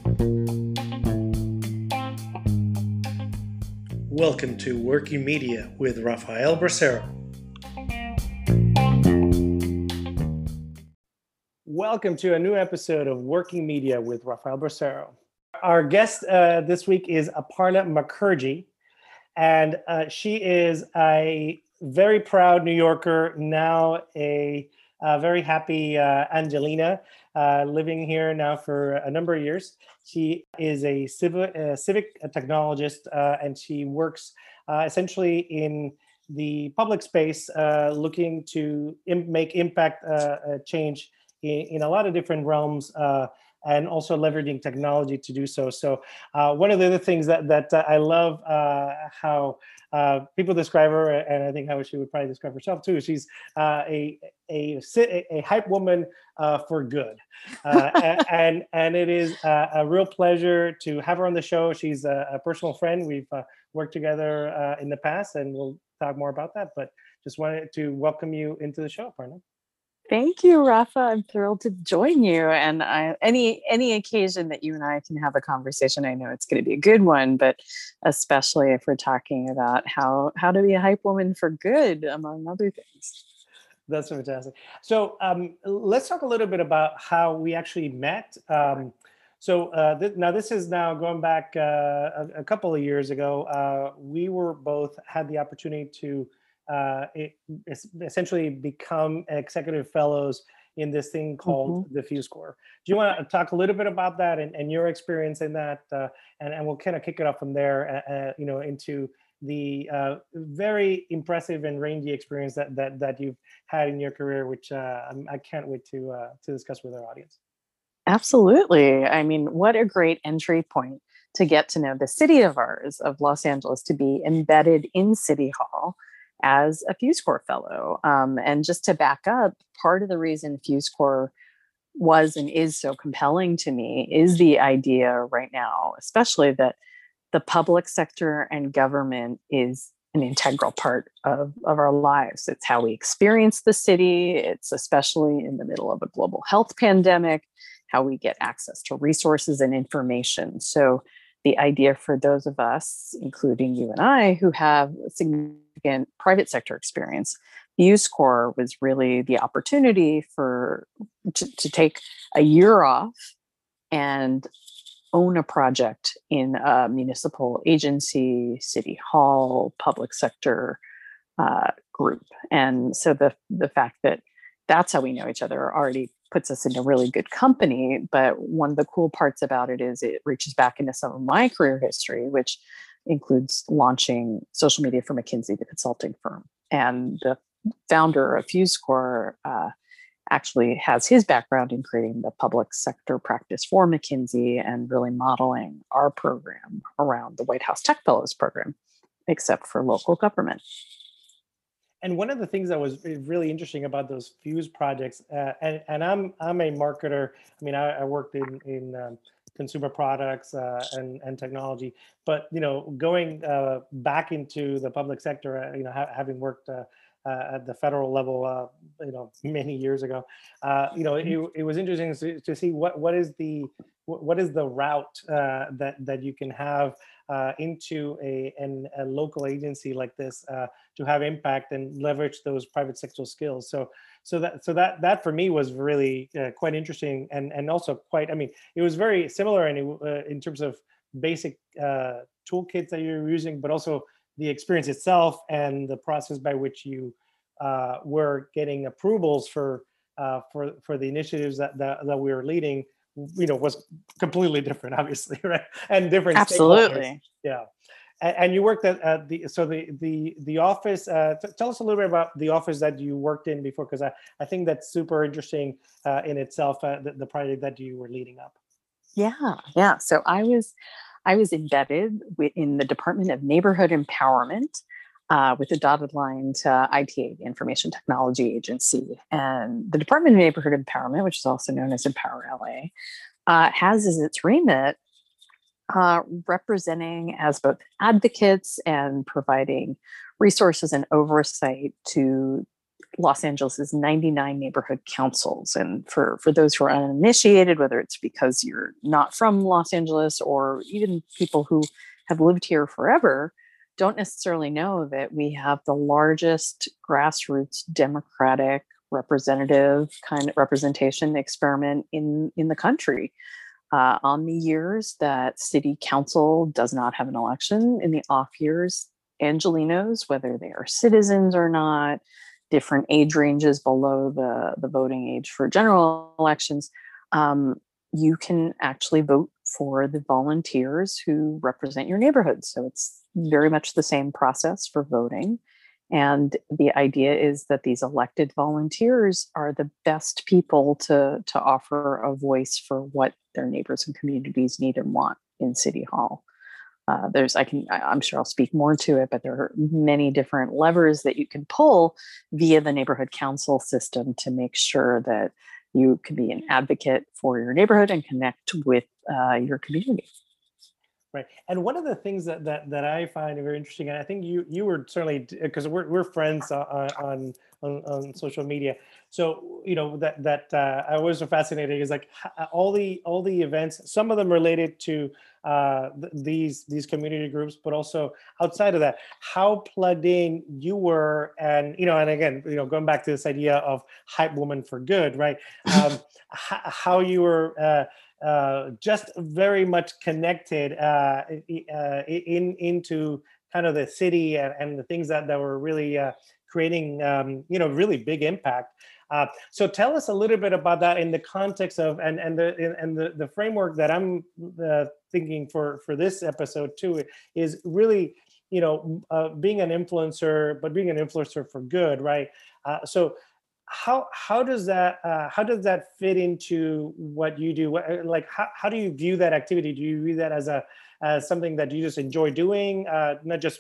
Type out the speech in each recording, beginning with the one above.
Welcome to Working Media with Rafael Bracero. Welcome to a new episode of Working Media with Rafael Bracero. Our guest this week is Aparna Mukherjee, and she is a very proud New Yorker, now a very happy Angelina, living here now for a number of years. She is a civic technologist, and she works essentially in the public space, looking to make impact change in a lot of different realms, and also leveraging technology to do so. So one of the other things that I love how people describe her, and I think how she would probably describe herself too, she's a hype woman for good. And it is a real pleasure to have her on the show. She's a personal friend. We've worked together in the past, and we'll talk more about that. But just wanted to welcome you into the show, Aparna. Thank you, Rafa. I'm thrilled to join you. And any occasion that you and I can have a conversation, I know it's going to be a good one, but especially if we're talking about how to be a hype woman for good, among other things. That's fantastic. So let's talk a little bit about how we actually met. Now this is now going back a couple of years ago. We were both had the opportunity to essentially become executive fellows in this thing called the Fuse Corps. Do you want to talk a little bit about that and your experience in that, and we'll kind of kick it up from there, into the very impressive and rangy experience that you've had in your career, which I can't wait to discuss with our audience. Absolutely. I mean, what a great entry point to get to know the city of ours, of Los Angeles, to be embedded in City Hall as a Fuse Corps fellow. And just to back up, part of the reason Fuse Corps was and is so compelling to me is the idea right now, especially that the public sector and government is an integral part of our lives. It's how we experience the city. It's especially in the middle of a global health pandemic, how we get access to resources and information. So the idea for those of us, including you and I, who have significant private sector experience, Fuse Corps was really the opportunity to take a year off and own a project in a municipal agency, city hall, public sector group. And so the fact that that's how we know each other already puts us in a really good company. But one of the cool parts about it is it reaches back into some of my career history, which includes launching social media for McKinsey, the consulting firm. And the founder of Fuse Corps actually has his background in creating the public sector practice for McKinsey and really modeling our program around the White House Tech Fellows program, except for local government. And one of the things that was really interesting about those Fuse projects, and I'm a marketer. I mean, I worked in consumer products and technology, but going back into the public sector, having worked at the federal level, many years ago, it was interesting to see what is the route that you can have into a local agency like this to have impact and leverage those private sector skills. So that for me was really quite interesting and also quite. I mean, it was very similar in terms of basic toolkits that you're using, but also the experience itself and the process by which you were getting approvals for the initiatives that we were leading, was completely different, obviously, right? And different. Absolutely. Yeah. And you worked at the office. Tell us a little bit about the office that you worked in before, because I think that's super interesting in itself, the project that you were leading up. Yeah. So I was embedded in the Department of Neighborhood Empowerment with a dotted line to ITA, the Information Technology Agency. And the Department of Neighborhood Empowerment, which is also known as Empower LA, has as its remit representing as both advocates and providing resources and oversight to Los Angeles' 99 neighborhood councils. And for those who are uninitiated, whether it's because you're not from Los Angeles or even people who have lived here forever, don't necessarily know that we have the largest grassroots democratic representative kind of representation experiment in the country. On the years that city council does not have an election, in the off years, Angelenos, whether they are citizens or not, different age ranges below the voting age for general elections, you can actually vote for the volunteers who represent your neighborhood. So it's very much the same process for voting. And the idea is that these elected volunteers are the best people to offer a voice for what their neighbors and communities need and want in City Hall. I'm sure I'll speak more to it, but there are many different levers that you can pull via the neighborhood council system to make sure that you can be an advocate for your neighborhood and connect with your community. Right. And one of the things that I find very interesting, and I think you were certainly, because we're friends on social media. So, that I was so fascinated is like all the events, some of them related to these community groups, but also outside of that, how plugged in you were, and again, going back to this idea of hype woman for good, right? How you were just very much connected into kind of the city and the things that were really creating really big impact. So tell us a little bit about that in the context of and the framework that I'm thinking for this episode too is really being an influencer, but being an influencer for good, right? So how does that fit into what you do? Like how do you view that activity? Do you view that as something that you just enjoy doing, not just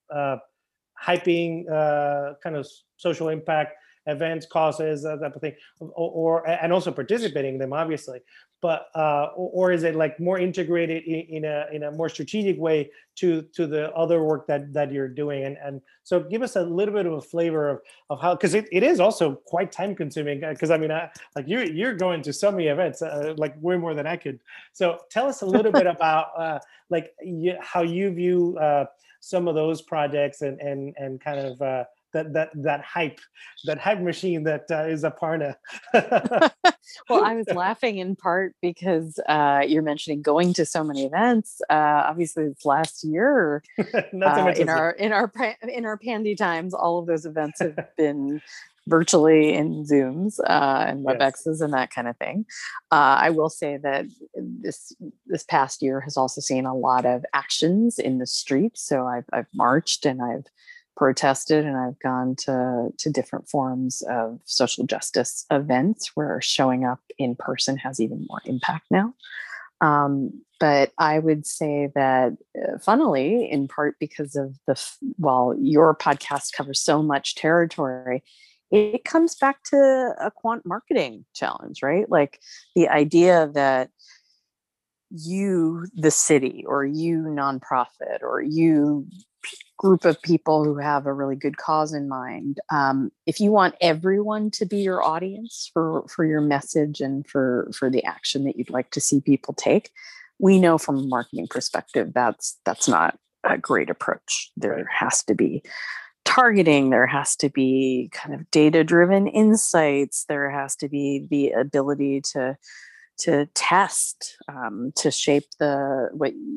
hyping kind of social impact events, causes, that type of thing, or and also participating in them, obviously, but or is it like more integrated in a more strategic way to the other work that you're doing? And so give us a little bit of a flavor of how, because it is also quite time consuming, because I mean, like you're going to so many events, like way more than I could. So tell us a little bit about how you view some of those projects and kind of that hype machine that is Aparna. Well, I was laughing in part because you're mentioning going to so many events. Obviously, this last year, Not so much in our pandy times, all of those events have been virtually in Zooms and WebExes, yes, and that kind of thing. I will say that this past year has also seen a lot of actions in the streets. So I've marched and I've protested, and I've gone to different forms of social justice events where showing up in person has even more impact now. But I would say that funnily, in part because of while your podcast covers so much territory, it comes back to a quant marketing challenge, right? Like the idea that you, the city, or you, nonprofit, or you, group of people who have a really good cause in mind, if you want everyone to be your audience for your message and for the action that you'd like to see people take, we know from a marketing perspective that's not a great approach. There has to be targeting, there has to be kind of data-driven insights, there has to be the ability to test, to shape I've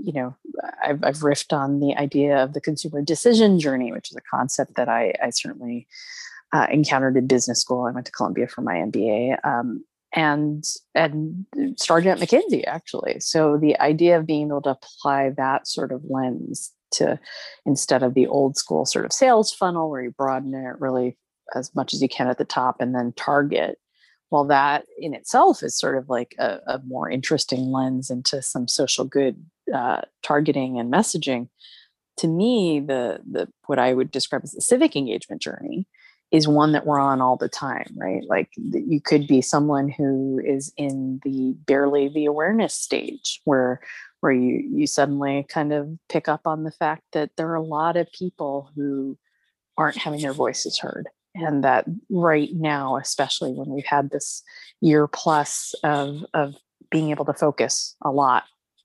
riffed on the idea of the consumer decision journey, which is a concept that I certainly encountered in business school. I went to Columbia for my MBA, and started at McKinsey, actually. So the idea of being able to apply that sort of lens to, instead of the old school sort of sales funnel where you broaden it really as much as you can at the top and then target, well, that in itself is sort of like a more interesting lens into some social good targeting and messaging. To me, the what I would describe as the civic engagement journey is one that we're on all the time, right? Like you could be someone who is in barely the awareness stage where you suddenly kind of pick up on the fact that there are a lot of people who aren't having their voices heard. and that right now, especially when we've had this year plus of being able to focus a lot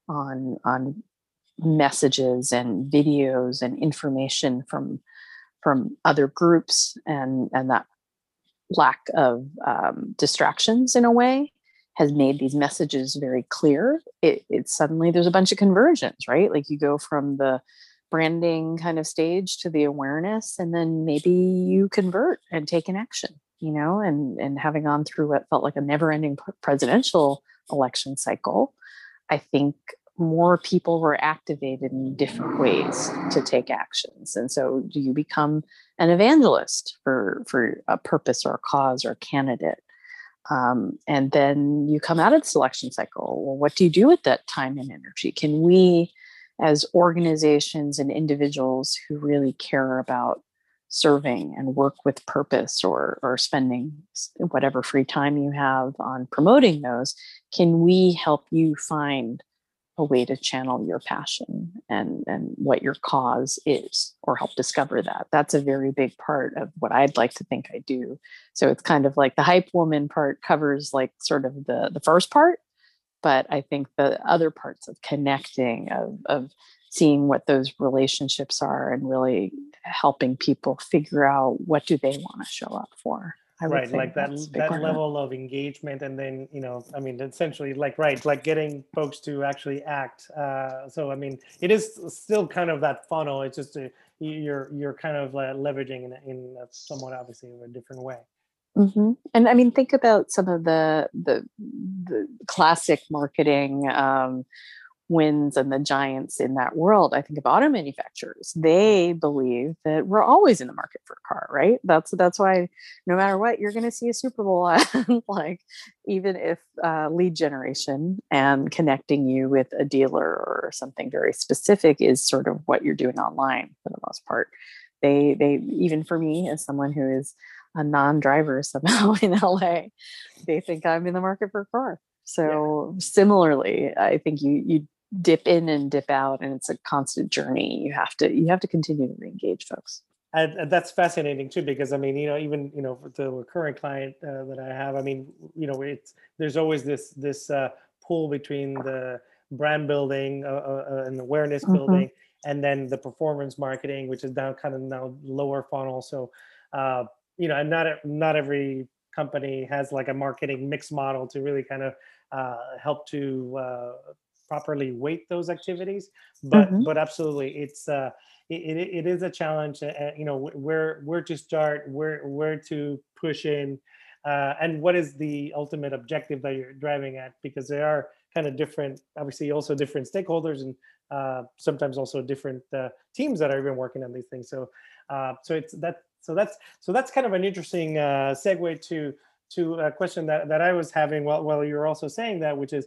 on messages and videos and information from other groups, and that lack of distractions in a way has made these messages very clear. It's suddenly there's a bunch of conversions, right? Like you go from the branding kind of stage to the awareness, and then maybe you convert and take an action, and having gone through what felt like a never-ending presidential election cycle, I think more people were activated in different ways to take actions. And so do you become an evangelist for a purpose or a cause or a candidate? And then you come out of the selection cycle. Well, what do you do with that time and energy? Can we, as organizations and individuals who really care about serving and work with purpose, or spending whatever free time you have on promoting those, can we help you find a way to channel your passion and what your cause is, or help discover that? That's a very big part of what I'd like to think I do. So it's kind of like the hype woman part covers like sort of the first part, but I think the other parts of connecting, of seeing what those relationships are and really helping people figure out what do they want to show up for. Right, like that level of engagement, and then I mean, essentially, like getting folks to actually act. So I mean, it is still kind of that funnel. It's just you're kind of leveraging in a somewhat obviously in a different way. Mm-hmm. And I mean, think about some of the classic marketing wins and the giants in that world. I think of auto manufacturers. They believe that we're always in the market for a car, right? That's why no matter what, you're going to see a Super Bowl ad, like even if lead generation and connecting you with a dealer or something very specific is sort of what you're doing online for the most part. They even for me, as someone who is a non-driver somehow in LA, they think I'm in the market for a car. So similarly, I think you dip in and dip out, and it's a constant journey. You have to continue to re-engage folks. And that's fascinating too, because I mean, even for the recurring client that I have, I mean, there's always this pull between the brand building and awareness building, and then the performance marketing, which is now kind of lower funnel. So and not every company has like a marketing mix model to really kind of help to properly weight those activities, but absolutely, it's it is a challenge. Where to start, where to push in, and what is the ultimate objective that you're driving at? Because there are kind of different, obviously, also different stakeholders, and sometimes also different teams that are even working on these things. So it's that. So that's kind of an interesting segue to a question that I was having while you were also saying that, which is,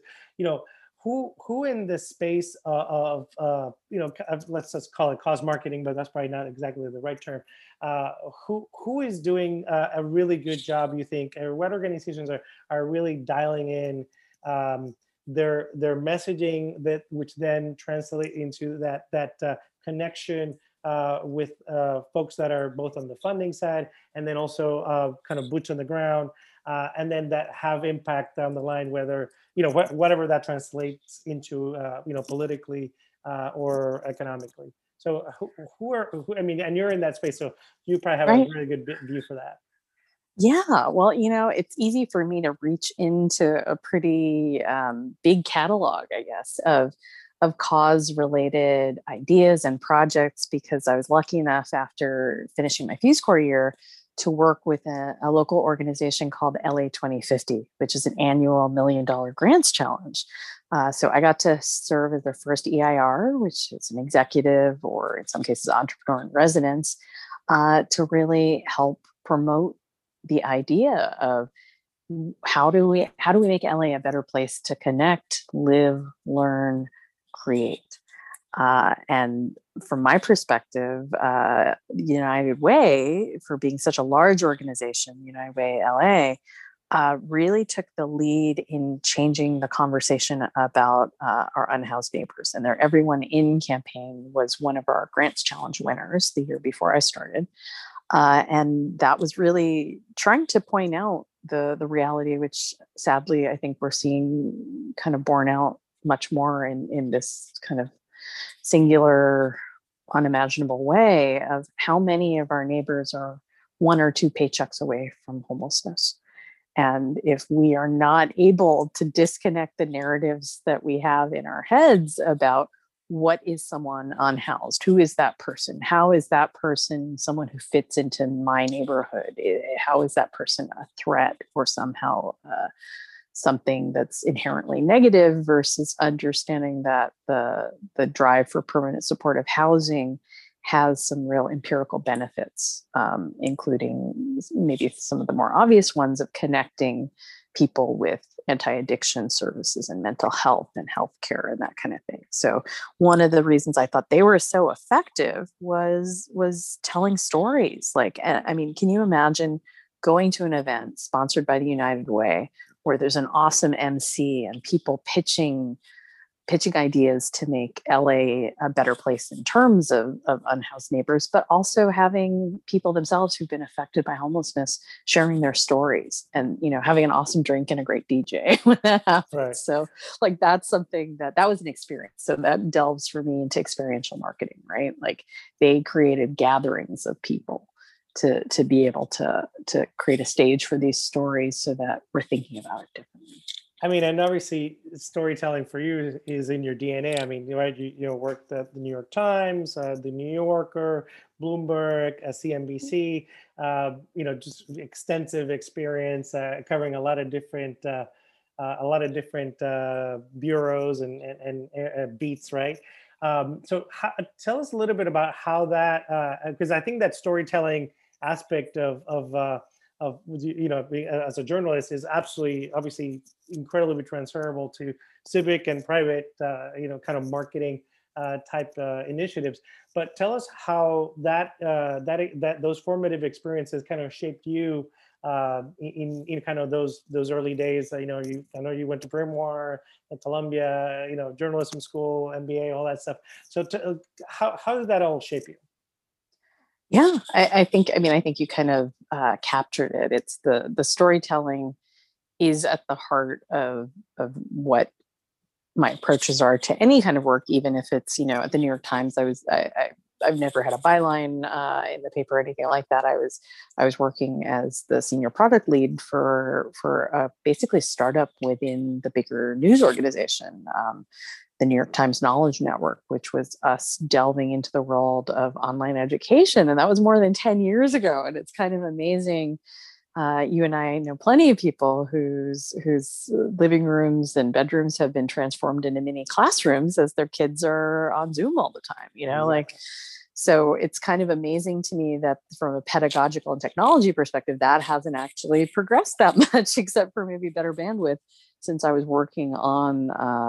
who in the space of let's just call it cause marketing, but that's probably not exactly the right term. Who is doing a really good job, you think, or what organizations are really dialing in their messaging, which then translate into that connection with folks that are both on the funding side and then also kind of boots on the ground, and then that have impact down the line, whether whatever that translates into politically or economically. So who I mean, and you're in that space, so you probably have a really good view for that. Yeah, well, it's easy for me to reach into a pretty big catalog, I guess, of cause-related ideas and projects, because I was lucky enough after finishing my Fuse Corps year to work with a local organization called LA 2050, which is an annual $1 million grants challenge. So I got to serve as their first EIR, which is an executive or in some cases entrepreneur in residence, to really help promote the idea of how do we make LA a better place to connect, live, learn, create. And from my perspective, United Way, for being such a large organization, United Way LA, really took the lead in changing the conversation about our unhoused neighbors. And their Everyone In campaign was one of our Grants Challenge winners the year before I started. And that was really trying to point out the reality, which sadly I think we're seeing kind of borne out much more in this kind of singular, unimaginable way of how many of our neighbors are one or two paychecks away from homelessness. And if we are not able to disconnect the narratives that we have in our heads about what is someone unhoused, who is that person, how is that person someone who fits into my neighborhood, how is that person a threat or somehow something that's inherently negative, versus understanding that the drive for permanent supportive housing has some real empirical benefits, including maybe some of the more obvious ones of connecting people with anti-addiction services and mental health and healthcare and that kind of thing. So one of the reasons I thought they were so effective was telling stories. Like, I mean, can you imagine going to an event sponsored by the United Way where there's an awesome MC and people pitching ideas to make LA a better place in terms of unhoused neighbors, but also having people themselves who've been affected by homelessness sharing their stories and, you know, having an awesome drink and a great DJ when that happens. Right. So like, that's something that was an experience. So that delves for me into experiential marketing, right? Like they created gatherings of people to be able to create a stage for these stories so that we're thinking about it differently. I mean, and obviously storytelling for you is in your DNA. I mean, right, you worked at the New York Times, the New Yorker, Bloomberg, CNBC, just extensive experience covering a lot of different bureaus and beats, right? So tell us a little bit about how that, because I think that storytelling aspect of being as a journalist is absolutely, obviously, incredibly transferable to civic and private, kind of marketing type initiatives. But tell us how that those formative experiences kind of shaped you in kind of those early days. I know you went to Bryn Mawr, at Columbia, journalism school, MBA, all that stuff. So how did that all shape you? Yeah, I think you kind of captured it. It's the storytelling is at the heart of what my approaches are to any kind of work, even if it's, at the New York Times. I've never had a byline in the paper or anything like that. I was working as the senior product lead for basically startup within the bigger news organization, the New York Times Knowledge Network, which was us delving into the world of online education. And that was more than 10 years ago. And it's kind of amazing. You and I know plenty of people whose living rooms and bedrooms have been transformed into mini classrooms as their kids are on Zoom all the time, Exactly. So it's kind of amazing to me that from a pedagogical and technology perspective, that hasn't actually progressed that much, except for maybe better bandwidth, since I was working on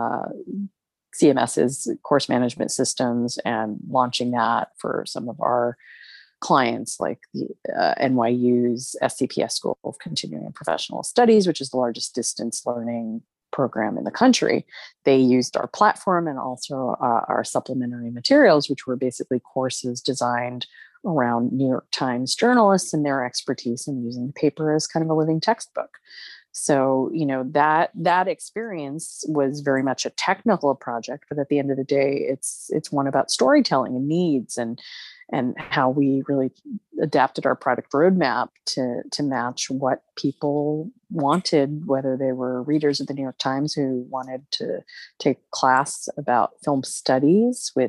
CMS's course management systems and launching that for some of our clients, like the NYU's SCPS School of Continuing and Professional Studies, which is the largest distance learning program in the country. They used our platform and also our supplementary materials, which were basically courses designed around New York Times journalists and their expertise in using the paper as kind of a living textbook. So, that experience was very much a technical project, but at the end of the day, it's one about storytelling and needs and how we really adapted our product roadmap to match what people wanted, whether they were readers of the New York Times who wanted to take class about film studies with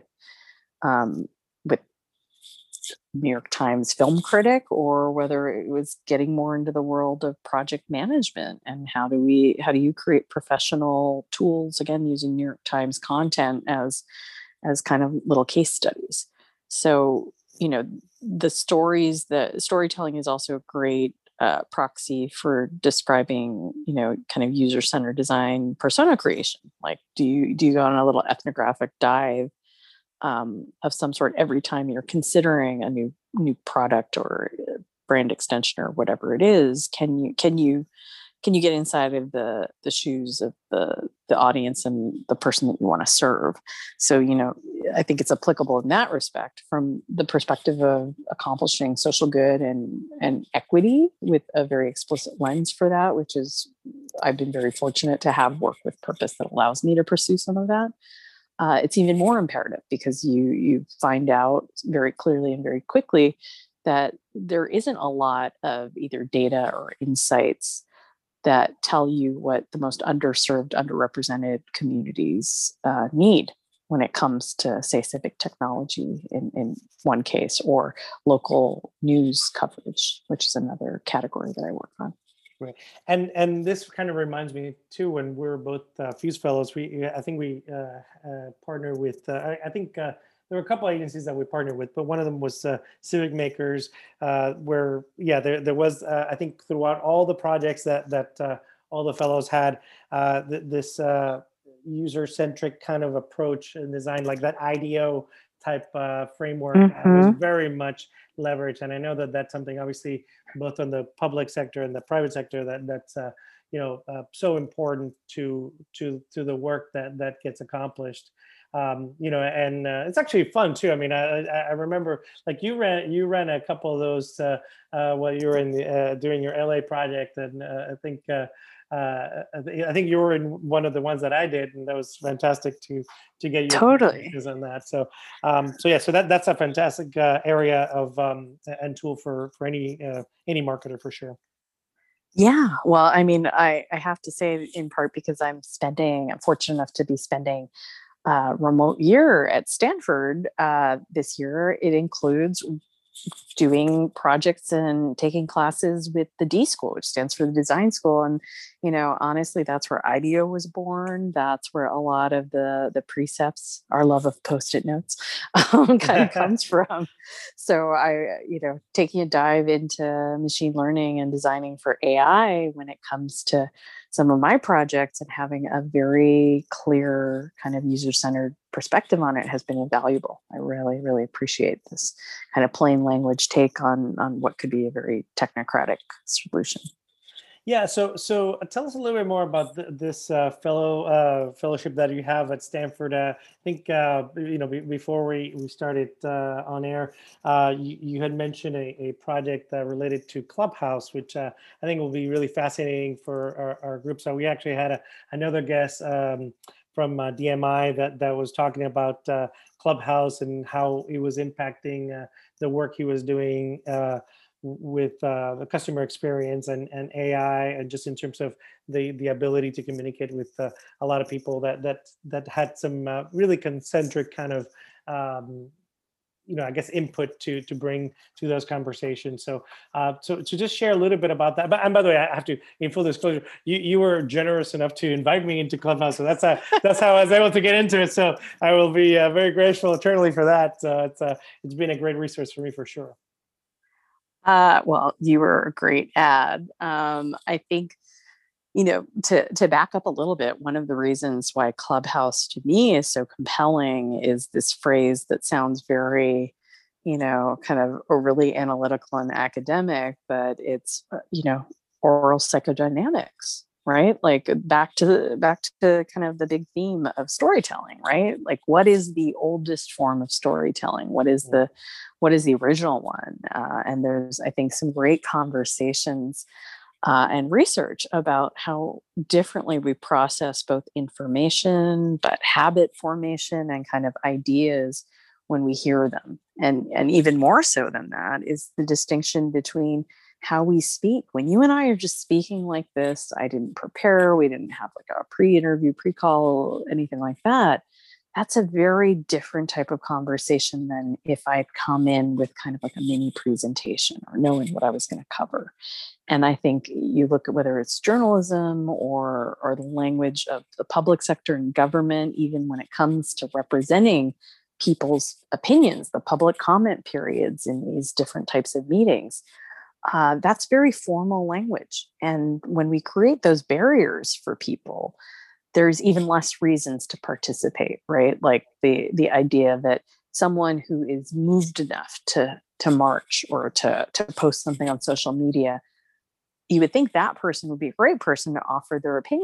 New York Times film critic, or whether it was getting more into the world of project management and how do you create professional tools, again, using New York Times content as kind of little case studies. So, the storytelling is also a great proxy for describing, kind of user-centered design persona creation. Like, do you go on a little ethnographic dive of some sort every time you're considering a new product or brand extension or whatever it is? Can you get inside of the shoes of the audience and the person that you want to serve? So, I think it's applicable in that respect from the perspective of accomplishing social good and equity with a very explicit lens for that, which is, I've been very fortunate to have work with purpose that allows me to pursue some of that. It's even more imperative because you find out very clearly and very quickly that there isn't a lot of either data or insights that tell you what the most underserved, underrepresented communities need when it comes to, say, civic technology in one case, or local news coverage, which is another category that I work on. Right, and this kind of reminds me too. When we're both Fuse Fellows, I think we partner with. I think there were a couple agencies that we partnered with, but one of them was Civic Makers, where there was I think throughout all the projects that all the fellows had this user-centric kind of approach and design, like that IDEO type framework was very much leveraged. And I know that that's something obviously both on the public sector and the private sector that's so important to the work that gets accomplished. And it's actually fun too. I mean, I remember like you ran a couple of those while you were in the during your LA project, and I think you were in one of the ones that I did, and that was fantastic to get your totally on that. So that's a fantastic area of and tool for any marketer for sure. Yeah, well, I mean, I have to say, in part because I'm fortunate enough to be spending a remote year at Stanford this year. It includes doing projects and taking classes with the D School, which stands for the Design School. And, honestly, that's where IDEO was born. That's where a lot of the precepts, our love of Post-it notes, kind of comes from. So taking a dive into machine learning and designing for AI when it comes to some of my projects and having a very clear kind of user-centered perspective on it has been invaluable. I really, really appreciate this kind of plain language take on what could be a very technocratic solution. Yeah, so tell us a little bit more about this fellowship that you have at Stanford. I think before we started on air, you had mentioned a project related to Clubhouse, which I think will be really fascinating for our group. So we actually had another guest from DMI that was talking about Clubhouse and how it was impacting the work he was doing with the customer experience and AI, and just in terms of the ability to communicate with a lot of people that had some really concentric kind of I guess input to bring to those conversations. So to just share a little bit about that. And by the way, I have to, in full disclosure, you were generous enough to invite me into Clubhouse, so that's how I was able to get into it. So I will be very grateful eternally for that. It's been a great resource for me for sure. Well, you were a great ad. I think, to back up a little bit, one of the reasons why Clubhouse to me is so compelling is this phrase that sounds very, kind of overly analytical and academic, but it's, oral psychodynamics, right? Like back to kind of the big theme of storytelling, right? Like what is the oldest form of storytelling? What is the original one? And there's, I think, some great conversations and research about how differently we process both information, but habit formation and kind of ideas when we hear them. And even more so than that is the distinction between how we speak. When you and I are just speaking like this, I didn't prepare, we didn't have like a pre-interview, pre-call, anything like that. That's a very different type of conversation than if I'd come in with kind of like a mini presentation or knowing what I was going to cover. And I think you look at whether it's journalism or the language of the public sector and government, even when it comes to representing people's opinions, the public comment periods in these different types of meetings. That's very formal language. And when we create those barriers for people, there's even less reasons to participate, right? Like the idea that someone who is moved enough to march or to post something on social media, you would think that person would be a great person to offer their opinion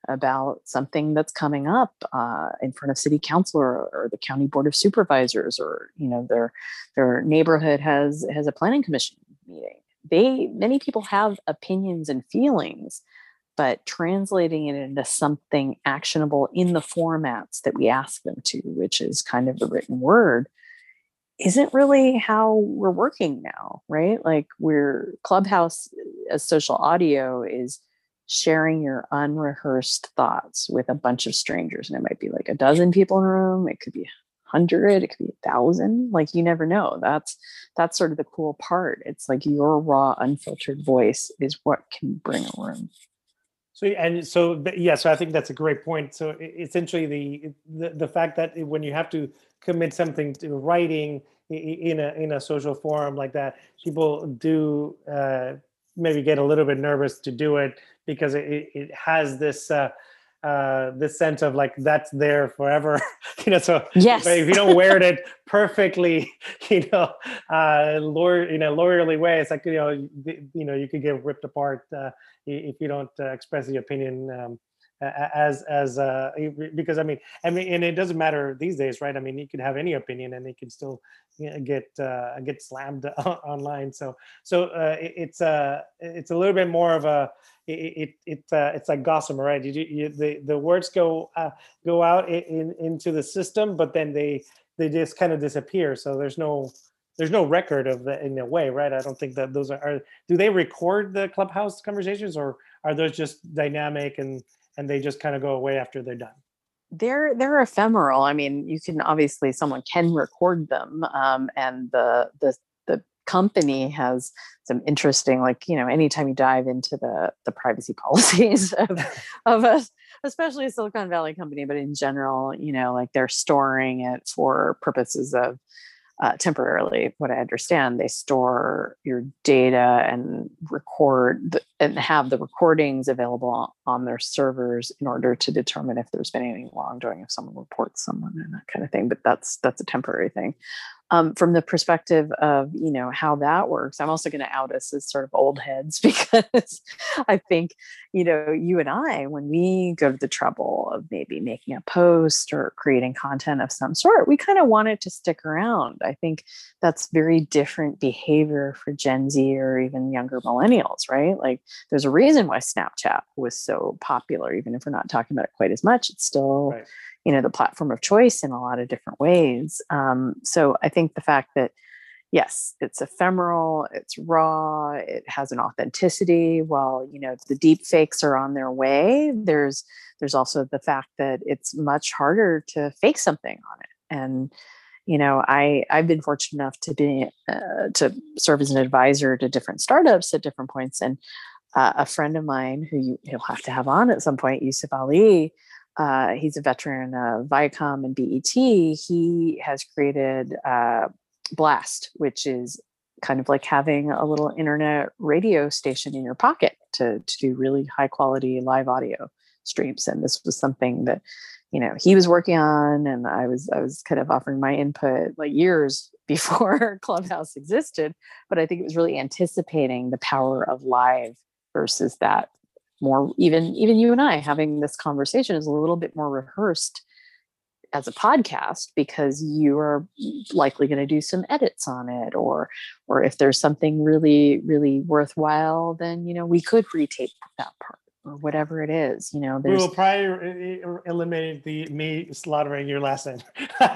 about something that's coming up in front of city council or the county board of supervisors, or their neighborhood has a planning commission meeting. Many people have opinions and feelings, but translating it into something actionable in the formats that we ask them to, which is kind of the written word, isn't really how we're working now, right? Like Clubhouse as social audio is sharing your unrehearsed thoughts with a bunch of strangers. And it might be like a dozen people in a room. It could be 100, it could be 1,000. Like, you never know. That's sort of the cool part. It's like your raw, unfiltered voice is what can bring a room. So I think that's a great point. So essentially, the fact that when you have to commit something to writing in a social forum like that, people do maybe get a little bit nervous to do it, because it has this sense of like, that's there forever. So yes. If you don't wear it perfectly, lawyerly way, it's like, you could get ripped apart if you don't express the opinion because I mean, and it doesn't matter these days, right? I mean, you can have any opinion and it can still get slammed online. So it's a little bit more of a it's like gossamer, right? The words go out into the system, but then they just kind of disappear. So there's no record of that in a way, right? I don't think that those are do they record the Clubhouse conversations, or are those just dynamic and they just kind of go away after they're done? They're ephemeral. I mean, you can obviously, someone can record them, and the company has some interesting, like, anytime you dive into the privacy policies of us, especially a Silicon Valley company, but in general, like, they're storing it for purposes of temporarily. What I understand, they store your data and and have the recordings available on their servers in order to determine if there's been any wrongdoing, if someone reports someone and that kind of thing. But that's a temporary thing. From the perspective of, how that works, I'm also going to out us as sort of old heads, because I think, you and I, when we go to the trouble of maybe making a post or creating content of some sort, we kind of want it to stick around. I think that's very different behavior for Gen Z or even younger millennials, right? Like, there's a reason why Snapchat was so popular, even if we're not talking about it quite as much. It's still, right, the platform of choice in a lot of different ways. So I think the fact that, yes, it's ephemeral, it's raw, it has an authenticity. While, the deep fakes are on their way, there's also the fact that it's much harder to fake something on it. And, I've been fortunate enough to serve as an advisor to different startups at different points. And a friend of mine who you'll have to have on at some point, Yusuf Ali, he's a veteran of Viacom and BET. He has created Blast, which is kind of like having a little internet radio station in your pocket to do really high quality live audio streams. And this was something that, he was working on, and I was kind of offering my input like years before Clubhouse existed. But I think it was really anticipating the power of live versus that more, even you and I having this conversation is a little bit more rehearsed as a podcast, because you are likely going to do some edits on it, or if there's something really, really worthwhile, then, we could retape that part or whatever it is. We will probably eliminate me slaughtering your last name.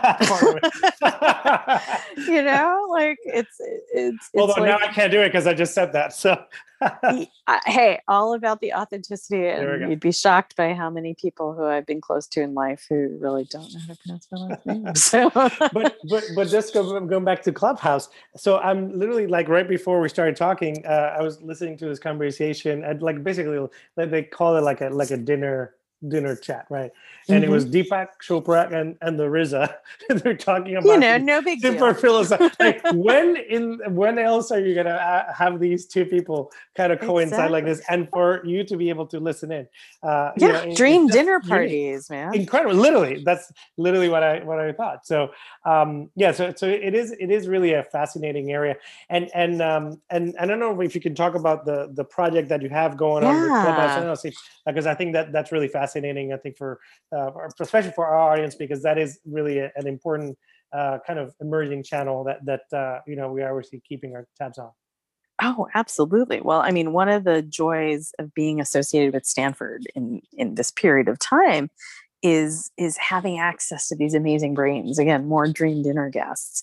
Like it's although like, now I can't do it because I just said that. So hey, all about the authenticity, and you'd be shocked by how many people who I've been close to in life who really don't know how to pronounce my last name. So, but just going back to Clubhouse. So I'm literally, like, right before we started talking, I was listening to this conversation, and like basically they call it like a dinner chat, right? And it was Deepak Chopra and the RZA. They're talking about no big super deal. philosophical. Like, when else are you gonna have these two people kind of coincide like this, and for you to be able to listen in? Dream dinner parties, man. Incredible. Literally, that's literally what I thought. So so it is really a fascinating area, and I don't know if you can talk about the project that you have going on with Clubhouse. I don't know, because I think that's really fascinating. fascinating, I think, especially for our audience, because that is really an important kind of emerging channel that we are obviously keeping our tabs on. Oh, absolutely. Well, I mean, one of the joys of being associated with Stanford in this period of time is having access to these amazing brains. Again, more dream dinner guests,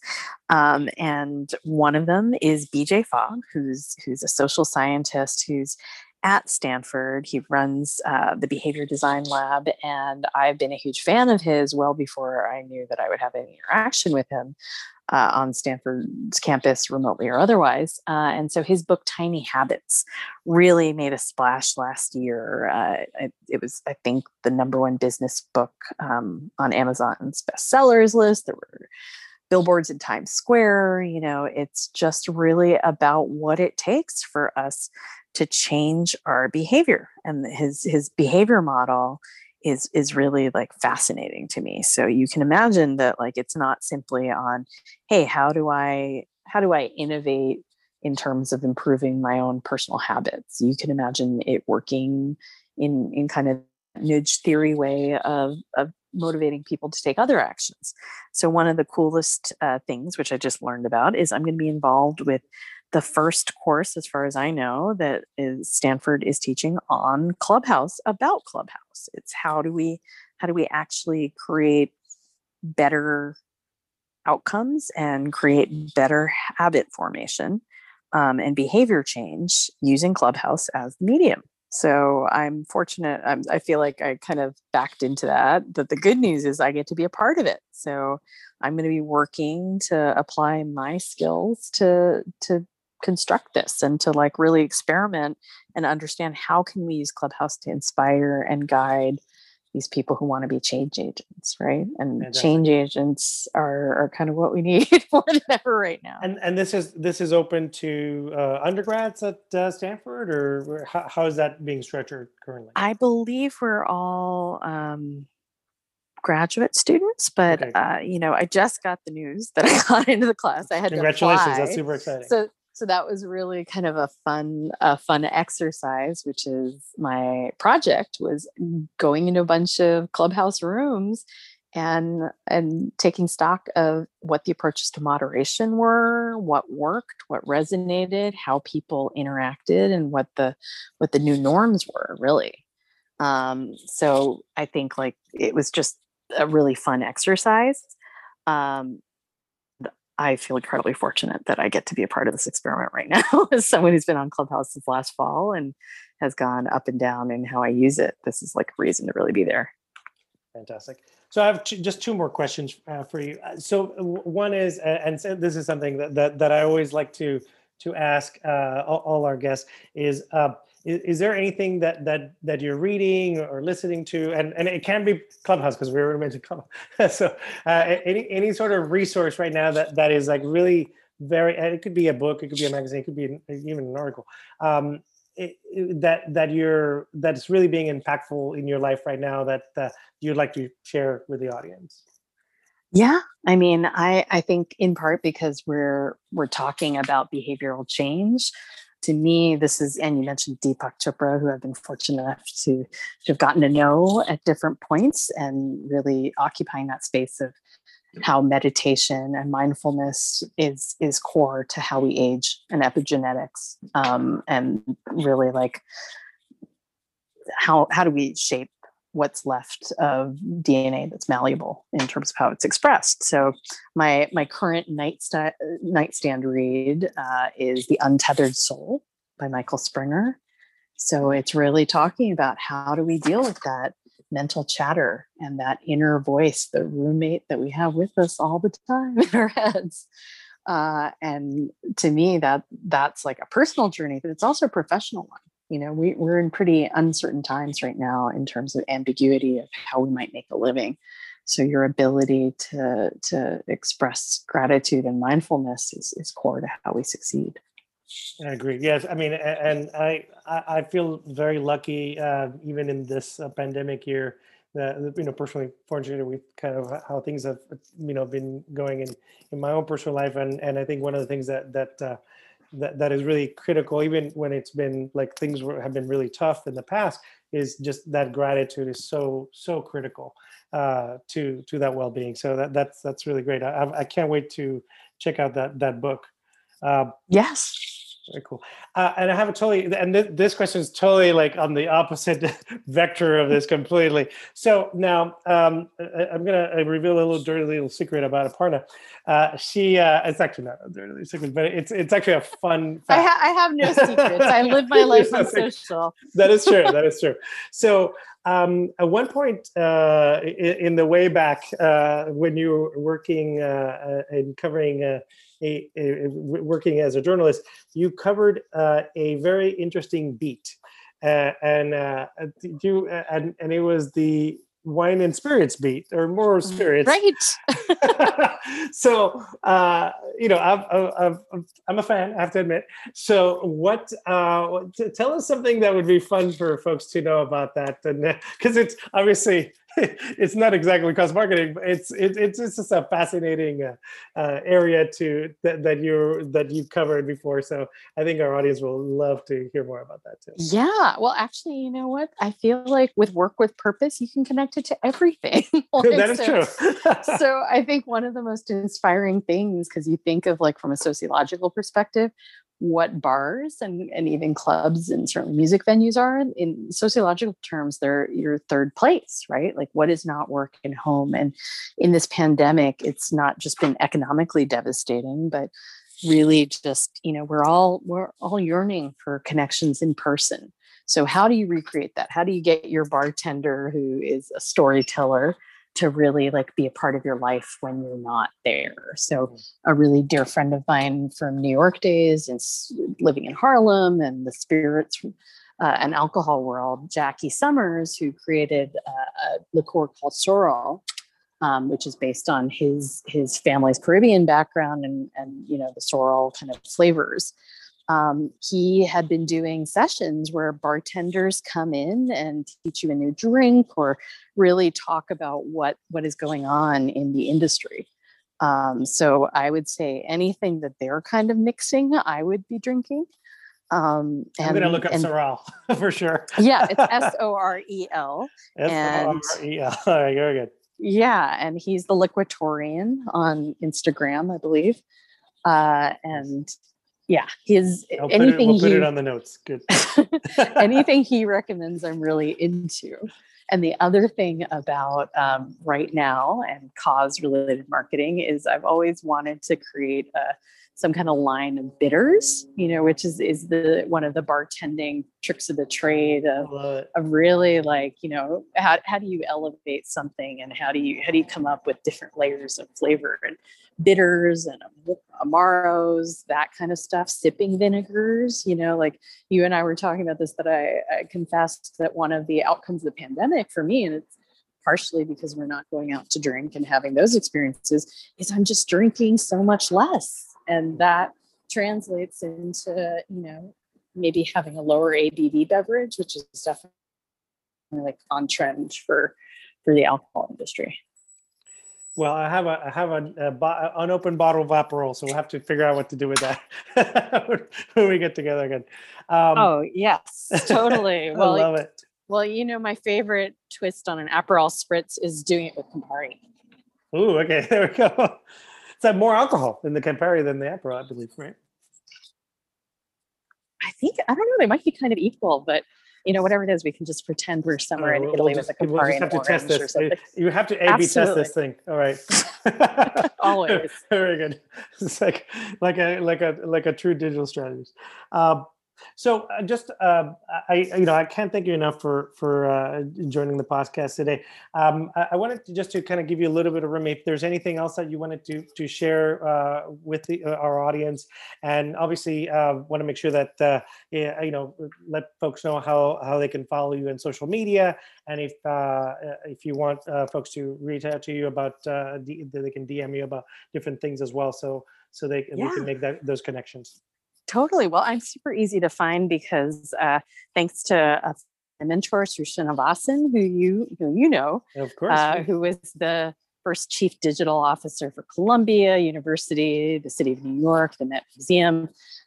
and one of them is BJ Fogg, who's a social scientist who's at Stanford. He runs the Behavior Design Lab, and I've been a huge fan of his well before I knew that I would have any interaction with him on Stanford's campus, remotely or otherwise. And so his book, Tiny Habits, really made a splash last year. It was, I think, the #1 business book on Amazon's bestsellers list. There were billboards in Times Square. It's just really about what it takes for us to change our behavior. And his behavior model is really like fascinating to me. So you can imagine that like it's not simply on, hey, how do I innovate in terms of improving my own personal habits? You can imagine it working in kind of nudge theory way of motivating people to take other actions. So one of the coolest things, which I just learned about, is I'm going to be involved with the first course, as far as I know, that Stanford is teaching on Clubhouse, about Clubhouse. It's how do we actually create better outcomes and create better habit formation and behavior change using Clubhouse as the medium. So I'm fortunate. I feel like I kind of backed into that. But the good news is I get to be a part of it. So I'm going to be working to apply my skills to construct this and to like really experiment and understand how can we use Clubhouse to inspire and guide these people who want to be change agents, right? And Fantastic. Change agents are kind of what we need more than ever right now. And this is open to undergrads at Stanford, or how is that being structured currently? I believe we're all graduate students, but Okay. I just got the news that I got into the class. I had Congratulations! to apply. That's super exciting. So that was really kind of a fun exercise, which is my project was going into a bunch of Clubhouse rooms and taking stock of what the approaches to moderation were, what worked, what resonated, how people interacted, and what the new norms were, really. So I think like it was just a really fun exercise. I feel incredibly fortunate that I get to be a part of this experiment right now as someone who's been on Clubhouse since last fall and has gone up and down in how I use it. This is like a reason to really be there. Fantastic. So I have just two more questions for you. So one is, and so this is something that I always like to ask all our guests is there anything that you're reading or listening to, and it can be Clubhouse because we already mentioned Clubhouse. So any sort of resource right now that is like really very, and it could be a book, it could be a magazine, it could be even an article, that's really being impactful in your life right now that you'd like to share with the audience. Yeah, I mean, I think in part because we're talking about behavioral change. To me, this is, and you mentioned Deepak Chopra, who I've been fortunate enough to have gotten to know at different points and really occupying that space of how meditation and mindfulness is core to how we age and epigenetics, and really like how do we shape what's left of DNA that's malleable in terms of how it's expressed. So my current nightstand read is The Untethered Soul by Michael Springer. So it's really talking about how do we deal with that mental chatter and that inner voice, the roommate that we have with us all the time in our heads. And to me, that's like a personal journey, but it's also a professional one. You know, we're in pretty uncertain times right now in terms of ambiguity of how we might make a living. So your ability to express gratitude and mindfulness is core to how we succeed. I agree. Yes, I mean, and I feel very lucky, even in this pandemic year, that personally fortunate with kind of how things have been going in my own personal life, and I think one of the things that is really critical, even when it's been like things have been really tough in the past, is just that gratitude is so critical to that well-being. So that's really great. I can't wait to check out that book. Yes. Very cool. And I have a totally, and this question is totally like on the opposite vector of this completely. So now I'm going to reveal a little dirty little secret about Aparna. It's actually not a dirty little secret, but it's actually a fun fact. I have no secrets. I live my life on social. That is true. That is true. So at one point in the way back when you were working and covering working as a journalist, you covered a very interesting beat, and it was the wine and spirits beat, or more spirits, right? So I'm a fan, I have to admit. So tell us something that would be fun for folks to know about that, and because it's obviously it's not exactly cross marketing, but it's just a fascinating area that you've covered before. So I think our audience will love to hear more about that too. Yeah, well, actually, you know what? I feel like with work with purpose, you can connect it to everything. That is true. So I think one of the most inspiring things, because you think of like from a sociological perspective, what bars and even clubs and certainly music venues are in sociological terms, they're your third place, right? Like what is not work and home. And in this pandemic, it's not just been economically devastating, but really just, we're all yearning for connections in person. So how do you recreate that? How do you get your bartender who is a storyteller to really like be a part of your life when you're not there? So a really dear friend of mine from New York days and living in Harlem and the spirits and alcohol world, Jackie Summers, who created a liqueur called Sorrel, which is based on his family's Caribbean background and the sorrel kind of flavors. He had been doing sessions where bartenders come in and teach you a new drink or really talk about what is going on in the industry. So I would say anything that they're kind of mixing, I would be drinking. I'm going to look up Sorrel for sure. Yeah, it's Sorrel. Sorrel. All right, very good. Yeah, and he's the Liquitorian on Instagram, I believe. And yeah, we'll put it on the notes. Good. Anything he recommends, I'm really into. And the other thing about right now and cause-related marketing is I've always wanted to create some kind of line of bitters, which is one of the bartending tricks of the trade of really like, how do you elevate something and how do you come up with different layers of flavor and bitters and amaros, that kind of stuff, sipping vinegars, like you and I were talking about this, that I confessed that one of the outcomes of the pandemic for me, and it's partially because we're not going out to drink and having those experiences, is I'm just drinking so much less. And that translates into, maybe having a lower ABV beverage, which is definitely like on trend for the alcohol industry. Well, I have an unopened bottle of Aperol, so we'll have to figure out what to do with that when we get together again. Oh yes, totally. Well, I love it. Well, my favorite twist on an Aperol spritz is doing it with Campari. Ooh, okay, there we go. It's more alcohol in the Campari than the Aperol, I believe, right? I don't know. They might be kind of equal, but whatever it is, we can just pretend we're somewhere in Italy with a Campari. We'll just have to test this. You have to A/B test this thing. All right. Always. Very good. It's like a true digital strategist. So I can't thank you enough for joining the podcast today. I wanted to kind of give you a little bit of room if there's anything else that you wanted to share with our audience, and obviously want to make sure that let folks know how they can follow you in social media, and if you want folks to reach out to you about they can DM you about different things as well, so we can make those connections. Totally. Well, I'm super easy to find because thanks to my mentor, Srushana Vasan, who you know, of course, who was the first chief digital officer for Columbia University, the city of New York, the Met Museum.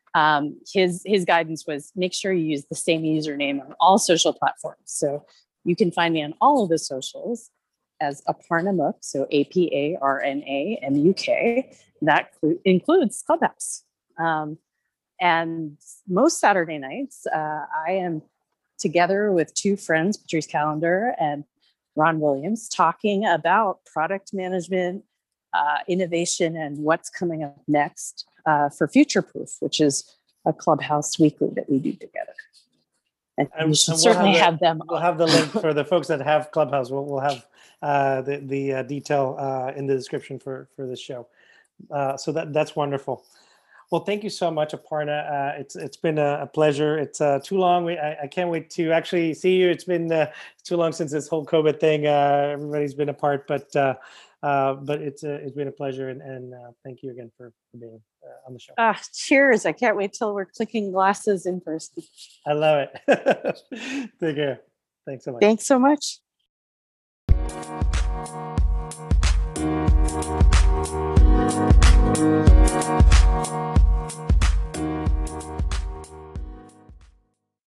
His guidance was make sure you use the same username on all social platforms. So you can find me on all of the socials as Aparna Muk, so APARNAMUK. That includes Clubhouse. And most Saturday nights, I am together with two friends, Patrice Callender and Ron Williams, talking about product management, innovation, and what's coming up next for Future Proof, which is a Clubhouse weekly that we do together. And you should certainly have them. We'll have the link for the folks that have Clubhouse. We'll have the detail in the description for this show. So that's wonderful. Well, thank you so much, Aparna. It's been a pleasure. It's too long. I can't wait to actually see you. It's been too long since this whole COVID thing. Everybody's been apart, but it's been a pleasure, and thank you again for being on the show. Cheers! I can't wait till we're clicking glasses in person. I love it. Take care. Thanks so much. Thanks so much.